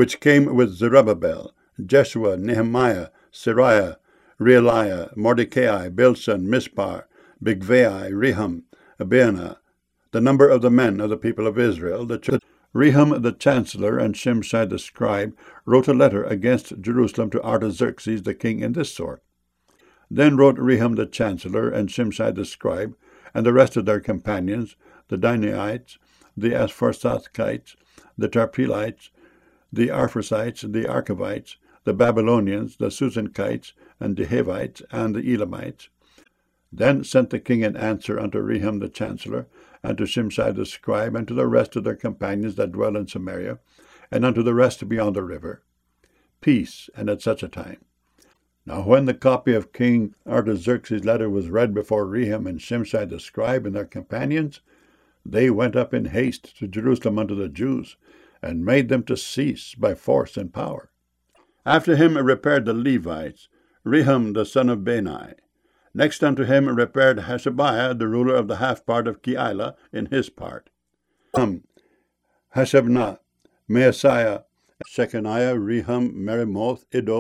which came with Zerubbabel, Jeshua, Nehemiah, Seraiah, Realiah, Mordecai, Bilsan, Mispar, Bigvai, Rehum, Abinah, the number of the men of the people of Israel. Rehum the chancellor and Shimshai the scribe wrote a letter against Jerusalem to Artaxerxes the king in this sort. Then wrote Rehum the chancellor and Shimshai the scribe and the rest of their companions, the Dinaites, the Aspharsathites, the Tarpelites, the Arphasites, the Archavites, the Babylonians, the Susankites, and the Hivites, and the Elamites. Then sent the king an answer unto Rehum the chancellor, and to Shimshai the scribe, and to the rest of their companions that dwell in Samaria, and unto the rest beyond the river. Peace, and at such a time. Now when the copy of King Artaxerxes' letter was read before Rehum and Shimshai the scribe and their companions, they went up in haste to Jerusalem unto the Jews, and made them to cease by force and power. After him repaired the Levites, Rehum the son of Bani. Next unto him repaired Hashabiah, the ruler of the half part of Keilah, in his part. Hashabnah, Maaseiah, Shechaniah, Rehum, Meremoth, Iddo,